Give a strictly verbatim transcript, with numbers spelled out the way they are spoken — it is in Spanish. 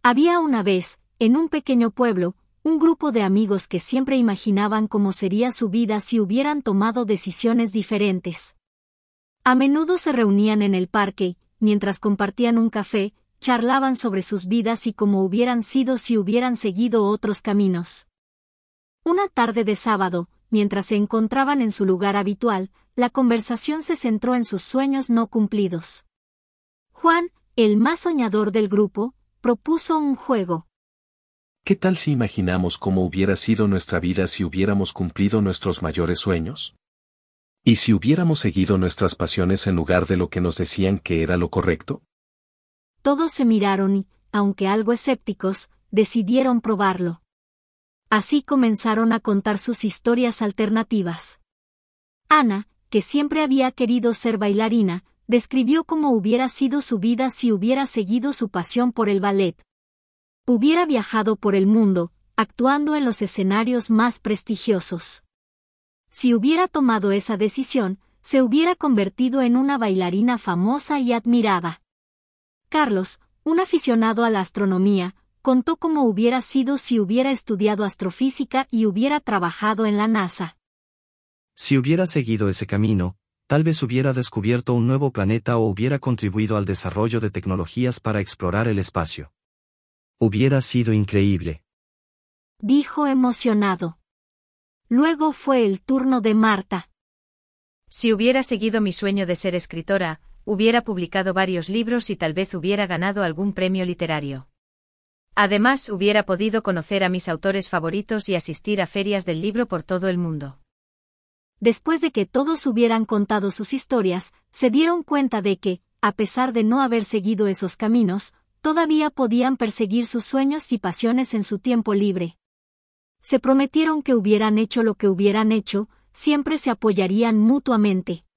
Había una vez, en un pequeño pueblo, un grupo de amigos que siempre imaginaban cómo sería su vida si hubieran tomado decisiones diferentes. A menudo se reunían en el parque y, mientras compartían un café, charlaban sobre sus vidas y cómo hubieran sido si hubieran seguido otros caminos. Una tarde de sábado, mientras se encontraban en su lugar habitual, la conversación se centró en sus sueños no cumplidos. Juan, el más soñador del grupo, propuso un juego. ¿Qué tal si imaginamos cómo hubiera sido nuestra vida si hubiéramos cumplido nuestros mayores sueños? ¿Y si hubiéramos seguido nuestras pasiones en lugar de lo que nos decían que era lo correcto? Todos se miraron y, aunque algo escépticos, decidieron probarlo. Así comenzaron a contar sus historias alternativas. Ana, que siempre había querido ser bailarina, describió cómo hubiera sido su vida si hubiera seguido su pasión por el ballet. Hubiera viajado por el mundo, actuando en los escenarios más prestigiosos. Si hubiera tomado esa decisión, se hubiera convertido en una bailarina famosa y admirada. Carlos, un aficionado a la astronomía, contó cómo hubiera sido si hubiera estudiado astrofísica y hubiera trabajado en la NASA. Si hubiera seguido ese camino, tal vez hubiera descubierto un nuevo planeta o hubiera contribuido al desarrollo de tecnologías para explorar el espacio. Hubiera sido increíble, dijo emocionado. Luego fue el turno de Marta. Si hubiera seguido mi sueño de ser escritora, hubiera publicado varios libros y tal vez hubiera ganado algún premio literario. Además, hubiera podido conocer a mis autores favoritos y asistir a ferias del libro por todo el mundo. Después de que todos hubieran contado sus historias, se dieron cuenta de que, a pesar de no haber seguido esos caminos, todavía podían perseguir sus sueños y pasiones en su tiempo libre. Se prometieron que hubieran hecho lo que hubieran hecho, siempre se apoyarían mutuamente.